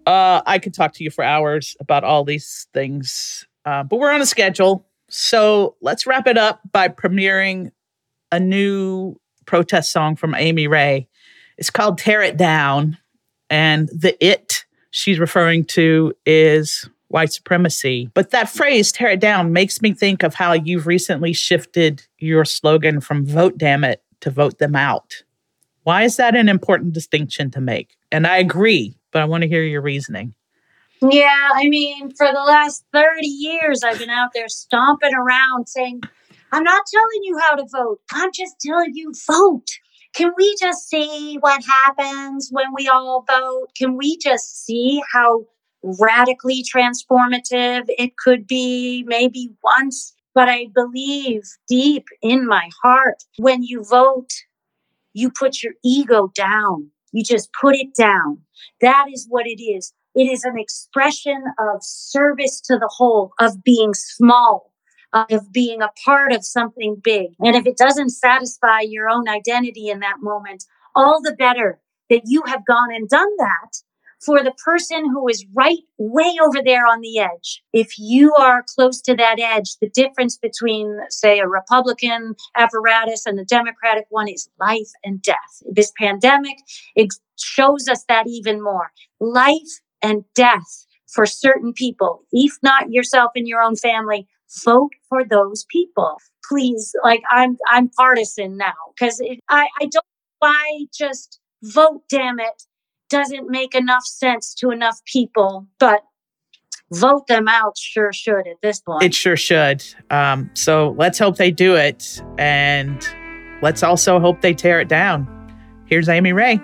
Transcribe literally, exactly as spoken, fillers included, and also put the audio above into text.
Uh, I could talk to you for hours about all these things, uh, but we're on a schedule. So let's wrap it up by premiering a new protest song from Amy Ray. It's called Tear It Down. And the it she's referring to is white supremacy. But that phrase, tear it down, makes me think of how you've recently shifted your slogan from vote damn it to vote them out. Why is that an important distinction to make? And I agree, but I want to hear your reasoning. Yeah, I mean, for the last thirty years, I've been out there stomping around saying, I'm not telling you how to vote. I'm just telling you vote. Can we just see what happens when we all vote? Can we just see how radically transformative it could be maybe once? But I believe deep in my heart, when you vote, you put your ego down. You just put it down. That is what it is. It is an expression of service to the whole, of being small, of being a part of something big. And if it doesn't satisfy your own identity in that moment, all the better that you have gone and done that for the person who is right way over there on the edge. If you are close to that edge, the difference between, say, a Republican apparatus and the Democratic one is life and death. This pandemic, it shows us that even more. Life and death for certain people. If not yourself and your own family, vote for those people. Please, like I'm I'm partisan now because I, I don't why just vote, damn it, doesn't make enough sense to enough people, but vote them out sure should at this point. It sure should. Um, so let's hope they do it. And let's also hope they tear it down. Here's Amy Ray.